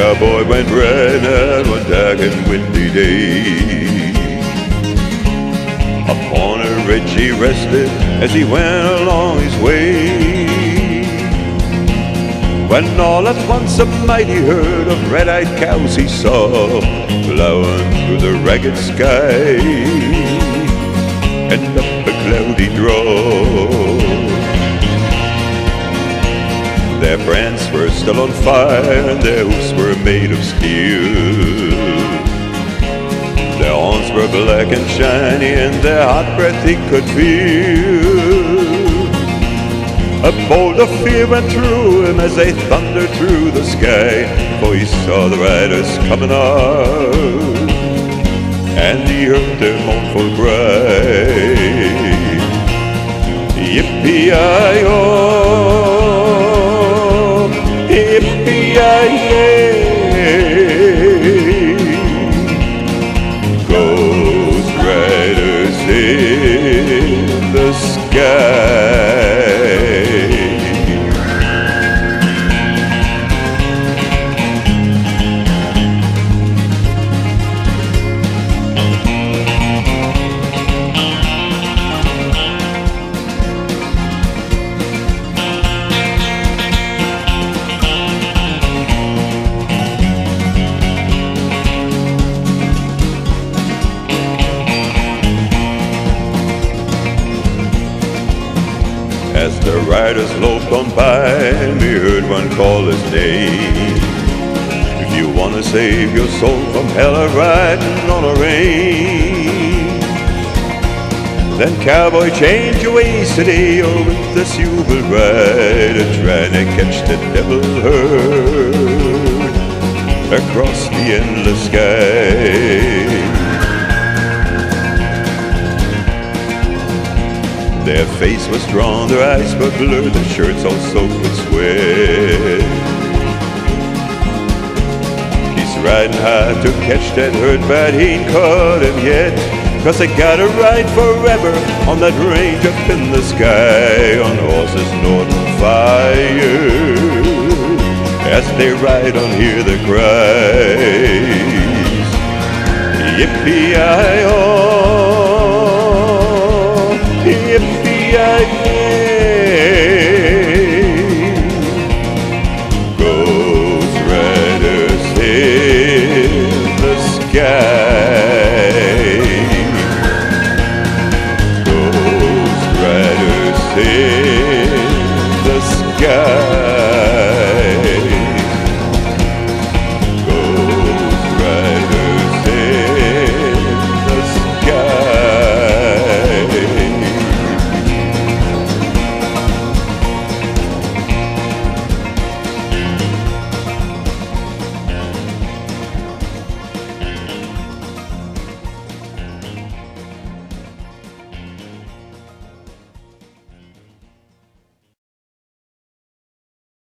cowboy went riding one dark and windy day. Upon a ridge he rested as he went along his way, when all at once a mighty herd of red-eyed cows he saw plowing through the ragged sky and up a cloudy draw. Their brands were still on fire and their hoofs were made of steel. Their horns were black and shiny and their hot breath he could feel. A bolt of fear went through him as they thundered through the sky, for he saw the riders coming on, and he heard their mournful cry. Yippee-yi-yo, yippee-yi-yay. Ghost riders in the sky. As the riders loped on by, we heard one call his name. If you want to save your soul from hell or riding on a range, then cowboy, change your ways today, or with this you will ride, trying to catch the devil herd across the endless sky. Their face was drawn, their eyes were blurred, their shirts all soaked with sweat. He's riding hard to catch that herd, but he ain't caught him yet, 'cause they gotta ride forever on that range up in the sky, on horses north of fire. As they ride on, hear the cries. Yippee-yi-yo, yippee-yi-yo.